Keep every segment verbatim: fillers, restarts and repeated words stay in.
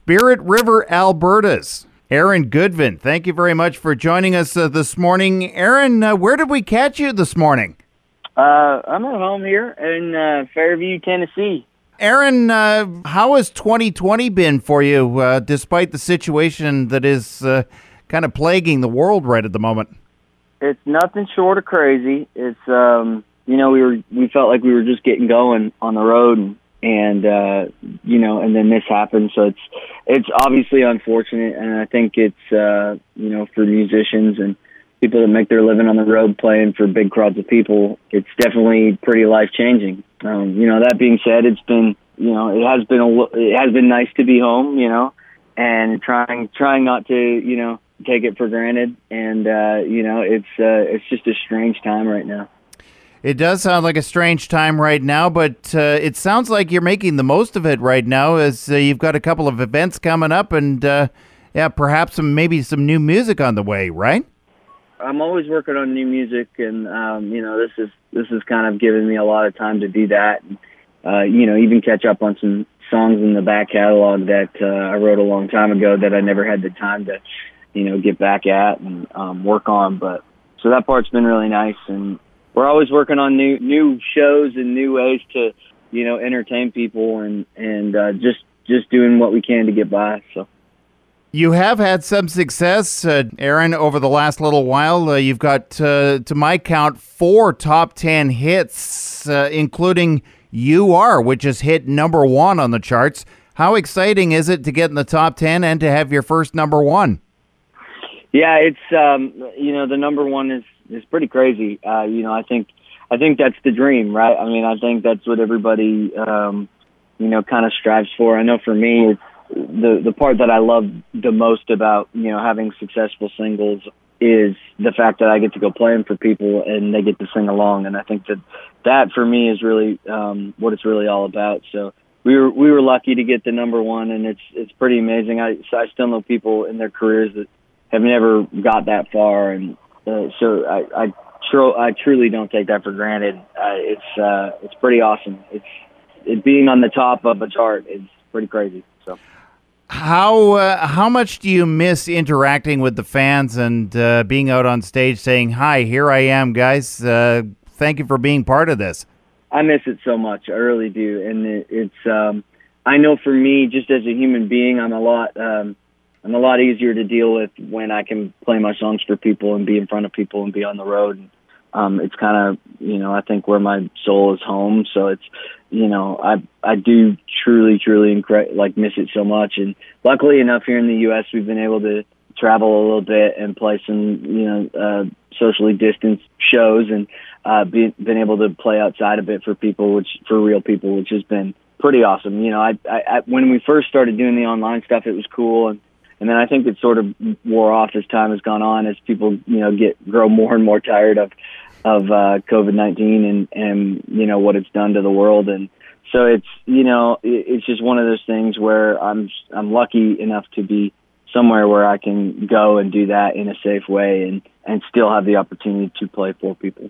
Spirit River, Alberta's Aaron Goodvin. Thank you very much for joining us uh, this morning. Aaron, uh, where did we catch you this morning? Uh, I'm at home here in uh, Fairview, Tennessee. Aaron, uh, how has twenty twenty been for you, uh, despite the situation that is uh, kind of plaguing the world right at the moment? It's nothing short of crazy. It's um, you know, we were we felt like we were just getting going on the road, and, and uh, you know, and then this happened. So it's it's obviously unfortunate, and I think it's uh, you know, for musicians and people that make their living on the road playing for big crowds of people, it's definitely pretty life changing. Um, you know, that being said, it's been, you know, it has been a, it has been nice to be home, you know, and trying trying not to, you know, take it for granted. And uh, you know, it's uh, it's just a strange time right now. It does sound like a strange time right now, but uh, it sounds like you're making the most of it right now, as uh, you've got a couple of events coming up, and uh, yeah, perhaps some maybe some new music on the way, right? I'm always working on new music, and um, you know, this is this is kind of giving me a lot of time to do that. And, uh, you know, even catch up on some songs in the back catalog that uh, I wrote a long time ago that I never had the time to, you know, get back at and um, work on. But so that part's been really nice, and we're always working on new new shows and new ways to, you know, entertain people, and and uh, just just doing what we can to get by. So. You have had some success, uh, Aaron, over the last little while. Uh, you've got, uh, to my count, four top ten hits, uh, including You Are, which has hit number one on the charts. How exciting is it to get in the top ten and to have your first number one? Yeah, it's, um, you know, the number one is, is pretty crazy. Uh, you know, I think I think that's the dream, right? I mean, I think that's what everybody, um, you know, kind of strives for. I know for me, it's, the the part that I love the most about, you know, having successful singles is the fact that I get to go play them for people and they get to sing along. And I think that that for me is really um, what it's really all about. So we were we were lucky to get the number one, and it's it's pretty amazing. I so I still know people in their careers that have never got that far, and uh, so I I, tr- I truly don't take that for granted. Uh, it's uh, it's pretty awesome. It's it being on the top of a chart is pretty crazy. So. How uh, how much do you miss interacting with the fans and uh, being out on stage saying, "Hi, here I am, guys. Uh, thank you for being part of this"? I miss it so much. I really do, and it, it's. Um, I know for me, just as a human being, I'm a lot. Um, I'm a lot easier to deal with when I can play my songs for people and be in front of people and be on the road. And, um, it's kind of, you know, I think where my soul is home. So it's, you know, I I do truly, truly incre- like miss it so much. And luckily enough, here in the U S, we've been able to travel a little bit and play some, you know, uh, socially distanced shows, and uh, be, been able to play outside a bit for people, which for real people, which has been pretty awesome. You know, I, I, I when we first started doing the online stuff, it was cool, and and then I think it sort of wore off as time has gone on, as people, you know, get grow more and more tired of. of uh, COVID nineteen and, and, you know, what it's done to the world. And so it's, you know, it, it's just one of those things where I'm, I'm lucky enough to be somewhere where I can go and do that in a safe way and, and still have the opportunity to play for people.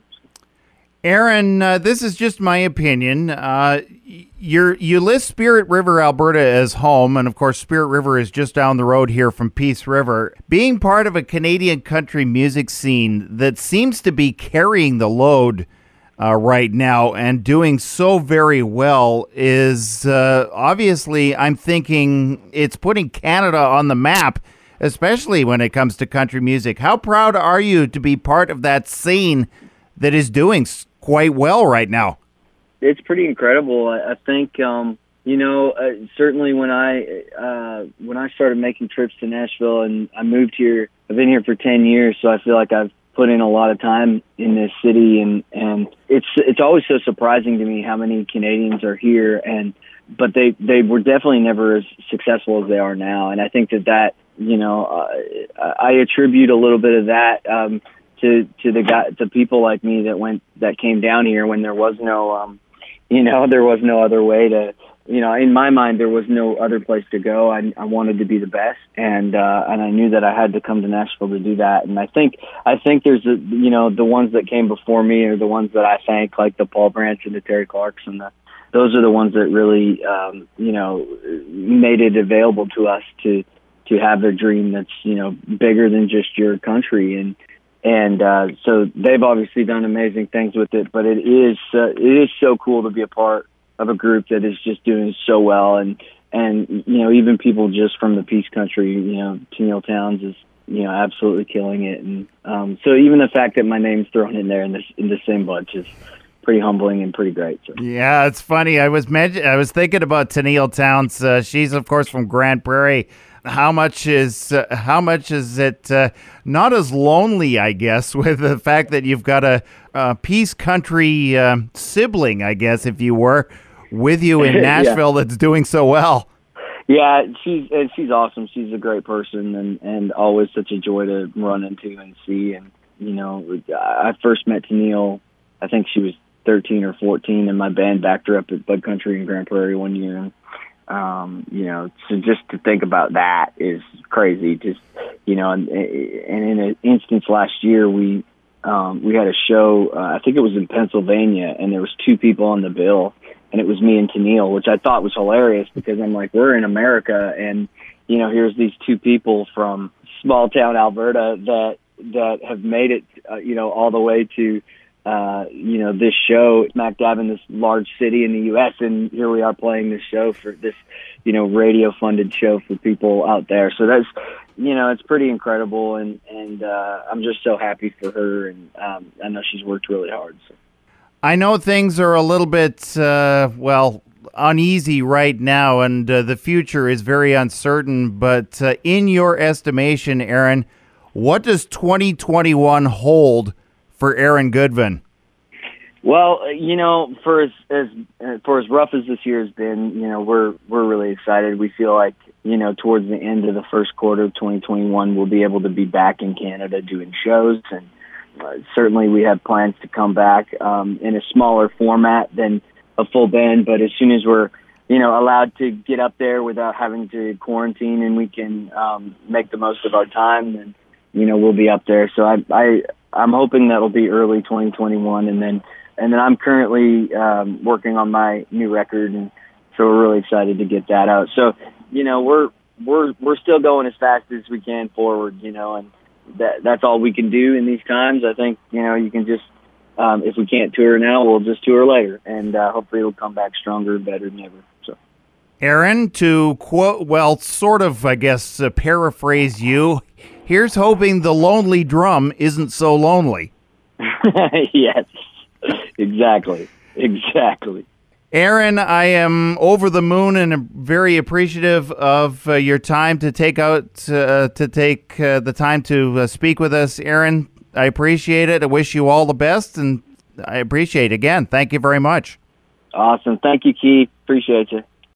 Aaron, uh, this is just my opinion. Uh, you're, you list Spirit River, Alberta as home, and of course Spirit River is just down the road here from Peace River. Being part of a Canadian country music scene that seems to be carrying the load uh, right now and doing so very well is uh, obviously, I'm thinking, it's putting Canada on the map, especially when it comes to country music. How proud are you to be part of that scene that is doing quite well right now? It's pretty incredible. I, I think, um, you know, uh, certainly when I uh, when I started making trips to Nashville and I moved here, I've been here for ten years, so I feel like I've put in a lot of time in this city, and, and it's it's always so surprising to me how many Canadians are here, and but they, they were definitely never as successful as they are now, and I think that that, you know, uh, I attribute a little bit of that um, to to the guy, to people like me that went that came down here when there was no, um, you know, there was no other way to, you know, in my mind there was no other place to go. I, I wanted to be the best, and uh, and I knew that I had to come to Nashville to do that. And I think I think there's a, you know, the ones that came before me are the ones that I thank, like the Paul Branch and the Terry Clarks and the those are the ones that really, um, you know, made it available to us to to have a dream that's, you know, bigger than just your country. And and uh, so they've obviously done amazing things with it. But it is uh, it is so cool to be a part of a group that is just doing so well. And and you know, even people just from the Peace Country, you know, Tennille Towns is, you know, absolutely killing it. And um, so even the fact that my name's thrown in there in this in the same bunch is pretty humbling and pretty great. So. Yeah, it's funny. I was mention- I was thinking about Tennille Towns. Uh, she's of course from Grand Prairie. How much is uh, how much is it uh, not as lonely, I guess, with the fact that you've got a, a Peace Country uh, sibling, I guess, if you were, with you in Nashville yeah. that's doing so well. Yeah, she's and she's awesome. She's a great person and, and always such a joy to run into and see. And, you know, I first met Tennille, I think she was thirteen or fourteen, and my band backed her up at Bud Country in Grand Prairie one year. And, um, you know, so just to think about that is crazy. Just, you know, and, and in an instance last year, we um, we had a show, uh, I think it was in Pennsylvania, and there was two people on the bill. And it was me and Tennille, which I thought was hilarious because I'm like, we're in America, and you know, here's these two people from small town Alberta that that have made it, uh, you know, all the way to, uh, you know, this show smack dab in this large city in the U S, and here we are playing this show for this, you know, radio funded show for people out there. So that's, you know, it's pretty incredible, and and uh, I'm just so happy for her, and um, I know she's worked really hard. So. I know things are a little bit, uh, well, uneasy right now, and uh, the future is very uncertain. But uh, in your estimation, Aaron, what does twenty twenty-one hold for Aaron Goodvin? Well, you know, for as, as for as rough as this year has been, you know, we're we're really excited. We feel like, you know, towards the end of the first quarter of twenty twenty-one, we'll be able to be back in Canada doing shows, and Uh, certainly we have plans to come back um, in a smaller format than a full band, but as soon as we're, you know, allowed to get up there without having to quarantine and we can um, make the most of our time, then, you know, we'll be up there. So I, I, I'm hoping that'll be early twenty twenty-one, and then and then I'm currently um, working on my new record, and so we're really excited to get that out. So, you know, we're we're we're still going as fast as we can forward, you know, and that that's all we can do in these times. I think, you know, you can just, um, if we can't tour now, we'll just tour later, and uh, hopefully it'll come back stronger and better than ever. So, Aaron, to quote, well, sort of, I guess, uh, paraphrase you, here's hoping the lonely drum isn't so lonely. Yes, exactly, exactly. Aaron, I am over the moon and very appreciative of uh, your time to take out uh, to take uh, the time to uh, speak with us. Aaron, I appreciate it. I wish you all the best, and I appreciate it. Again, thank you very much. Awesome. Thank you, Keith. Appreciate you.